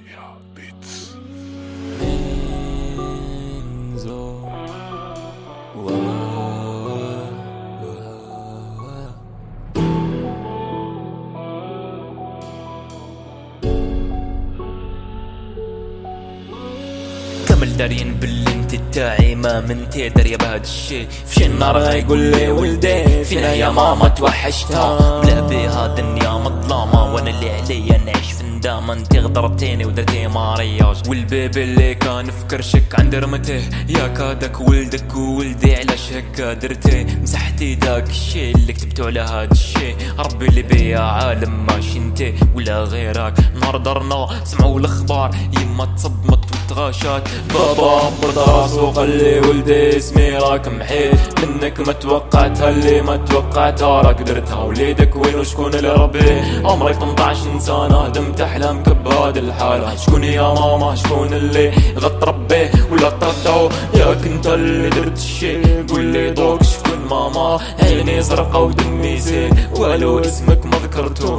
كامل دارين باللي انت تاعي ما من تدري بهاد الشي. في النار غيقول لي ولدي فينا يا ماما توحشتها، بلا بها دنيا مظلامة وانا اللي عليا نعيش في ندامة. انتي غدرتيني ودرتي مارياج والبيبي اللي كان في كرشك عند رمته، ياك هداك ولدك وولدي علاش هكا درتي؟ مسحتي داك الشي اللي كتبتو على هاد الشي، ربي اللي بيا عالم ماشي انتي ولا غيرك. نهار درنا سمعوا الاخبار يما تصدمت وتغاشات، بابا برد راسو قال لي ولدي اسمي راك محيد منك ما توقعتها اللي ما توقعتها راك درتها. وليدك وين وشكون اللي ربيه؟ عمرك 18 سنة هدمت احلامك بهاد الحالة. شكون يا ماما شكون اللي غتربيه ولا طردو؟ ياك انت اللي درت الشي قولي دوك شكون ماما؟ عيني زرقا ودمي زيد والو اسمك ما ذكرتو،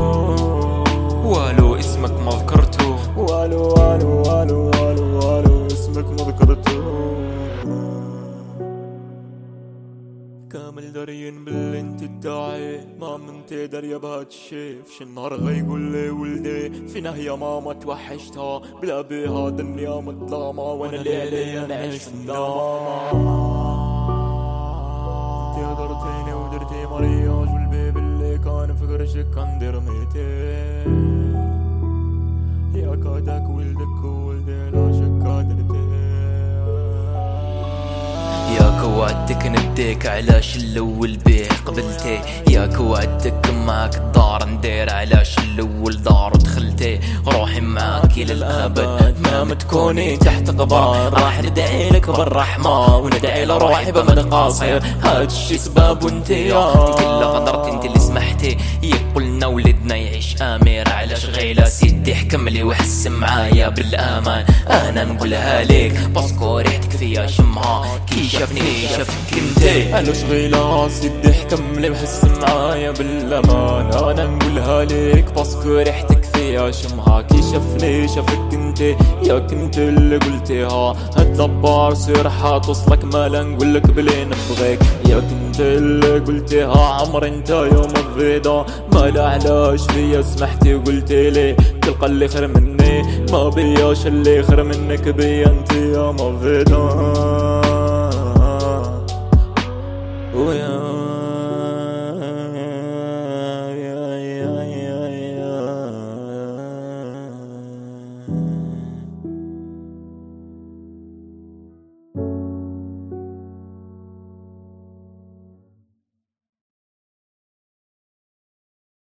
والو اسمك ما ذكرتو، والو والو والو والو والو اسمك ما ذكرتو. كامل دارين باللي انت تدعي ما من تدري بهاد الشي. في النهار غيقول لي ولدي فينا يا ماما توحشتها، بلا بها دنيا مظلامة وانا اللي عليا نعيش في الندامة. انتي غدرتيني ودرتي مارياج والبيبي اللي كان في كرشك كان رميتي، ياك هداك ولدك وولدي لا شك درتي. ياك وعدتك نديك علاش الاول بيه قبلتي، ياك وعدتك معاك الدار ندير علاش الاول دار ودخلتي. روحي معاك الى الابد ما تكوني تحت قبر، راح ندعي لك بالرحمه وندعي لروحي بمن قاصر. هادشي سباب وانتي انت اللي غدرتي انت اللي سمحتي. قلنا ولدنا يعيش امير علاش غيلا سيدي حكم لي وحس معايا بالامان. انا نقولها ليك باسكو ريحتك فيا شمها كي شافني شافك انتي. علاش غيلا سيدي حكم لي وحس معايا بالامان. انا نقولها ليك باسكو ريحتك فيا شمها كي شافني شافك انتي. ياك انت اللي قلتيها هاد لبار سير حاتوصلك مالا نقولك بلي نبغيك. ياك انت اللي قلتيها عمر انت يوم الفيدا، مالا علاش فيا سمحتي وقلتي لي تلقى اللي خير مني؟ ما بياش اللي خير منك بيا انتي يا مفيدا. ويا